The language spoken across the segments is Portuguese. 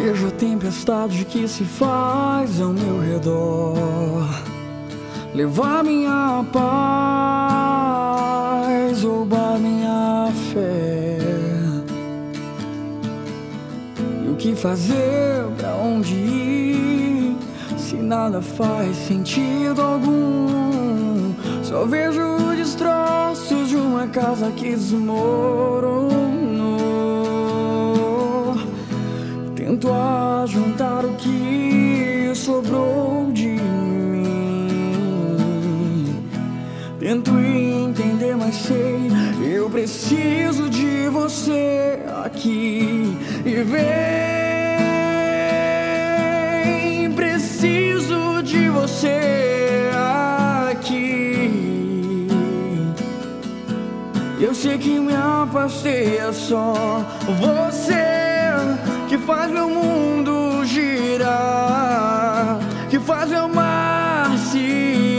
Vejo a tempestade que se faz ao meu redor levar minha paz, roubar minha fé. E o que fazer, pra onde ir, se nada faz sentido algum? Só vejo destroços de uma casa que desmoronou. Tento ajuntar o que sobrou de mim. Tento entender, mas sei, eu preciso de você aqui. E vem, preciso de você aqui. Eu sei que me afastei, é só você que faz meu mundo girar, que faz meu mar se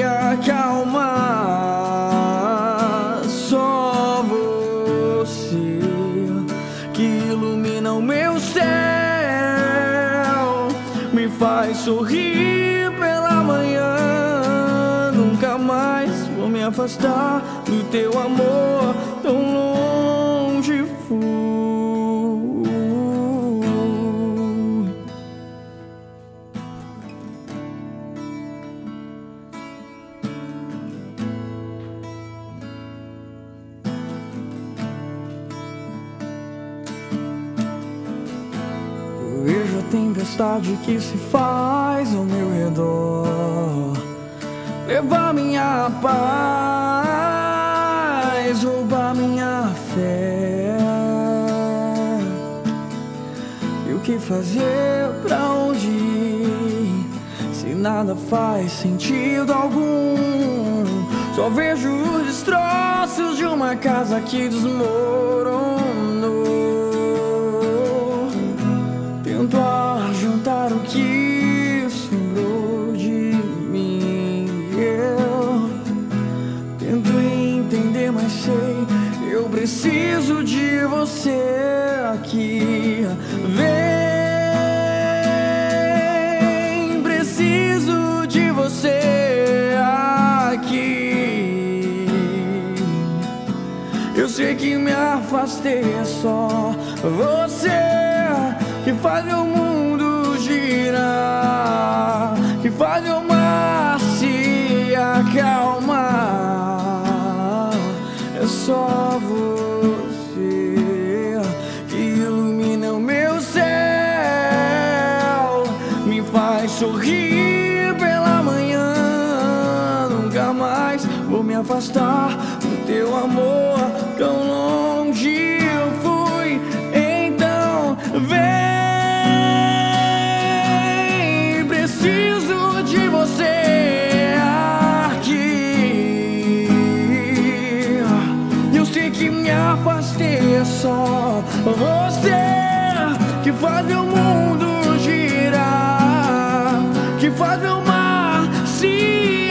acalmar. Só você que ilumina o meu céu, me faz sorrir pela manhã. Nunca mais vou me afastar do teu amor, tão longe fui. Vejo a tempestade que se faz ao meu redor levar minha paz, roubar minha fé. E o que fazer, pra onde ir, se nada faz sentido algum? Só vejo os destroços de uma casa que desmoronou. Tento ajuntar o que sobrou de mim. Eu tento entender, mas sei, eu preciso de você aqui. Vem, preciso de você aqui. Eu sei que me afastei, é só você que faz meu mundo girar, que faz meu mar se acalmar. É só você que ilumina o meu céu, me faz sorrir pela manhã. Nunca mais vou me afastar do teu amor, tão longe eu fui. Então vem, preciso de você aqui. Eu sei que me afastei, é só você que faz meu mundo girar, que faz meu mar se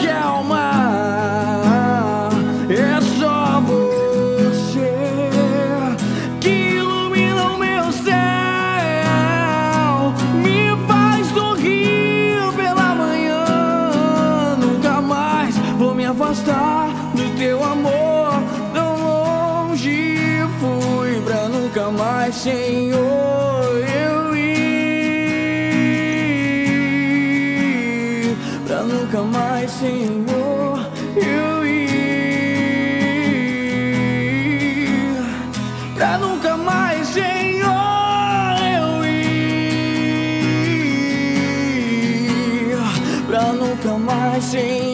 acalmar. É só você que ilumina o meu céu, me faz sorrir pela manhã. Nunca mais vou me afastar do teu amor, tão longe fui pra nunca mais, Senhor, eu ir. Pra nunca mais, Senhor, eu ir. Pra nunca mais, Senhor, eu ir. Pra nunca mais, Senhor.